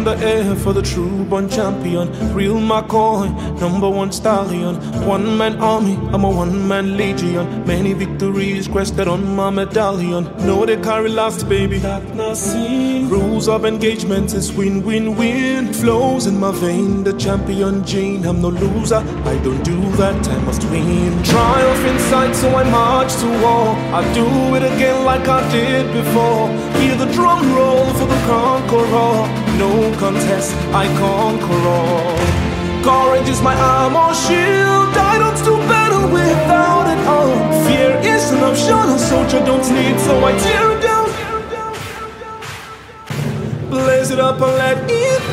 in the air for the true born champion. Real McCoy, #1 stallion. One man army, I'm a one man legion. Many victories crested on my medallion. No, they carry last, baby. That not seen. Rules of engagement is win, win, win. Flows in my vein, the champion gene. I'm no loser, I don't do that, I must win. Triumph inside, so I march to war. I do it again like I did before. Hear the drum roll for the conqueror. No contest, I conquer all. Courage is my armor shield. I don't do better without it all. Fear is an option a soldier don't need, so I tear it down. Blaze it up and let it